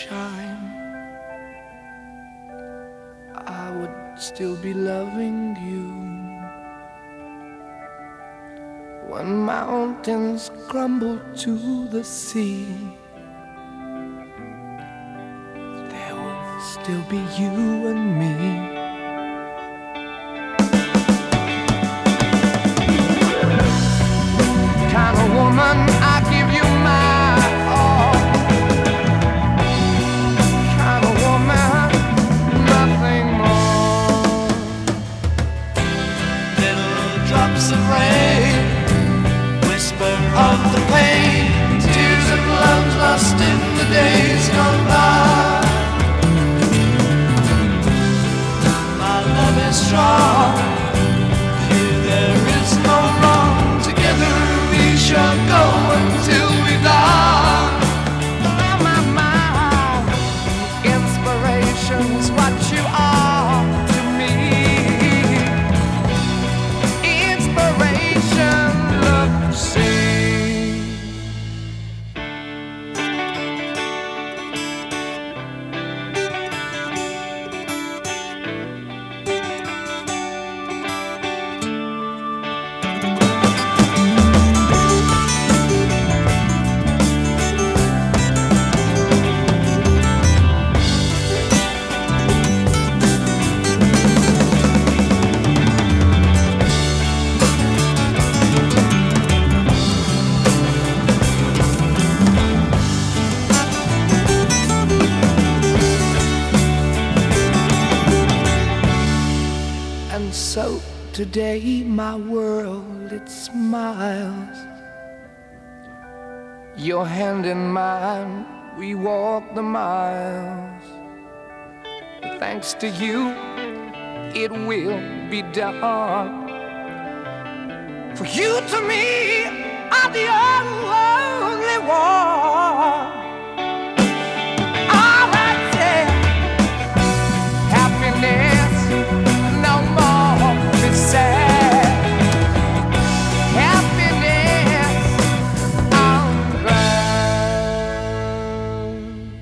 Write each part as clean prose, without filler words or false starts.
shine, I would still be loving you. When mountains crumble to the sea, there will still be you and me. Kind of woman, I give you my all. Kind of woman, nothing more. Little drops of rain, whisper of the pain, tears of love lost in the days gone by. My love is strong, here there is no wrong. Together we shall go until we die. My inspiration's what you are to me. Inspiration, look, see. And so today my world, it smiles. Your hand in mine, we walk the miles. Thanks to you, it will be done. For you to me are the only one. All right, yeah. Happiness, no more be sad. Happiness, I'm glad.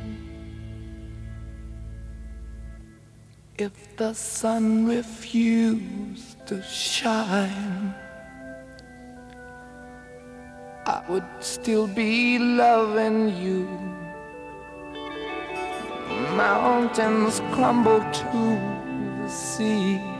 If the sun refused to shine, I would still be loving you. Mountains crumble to the sea,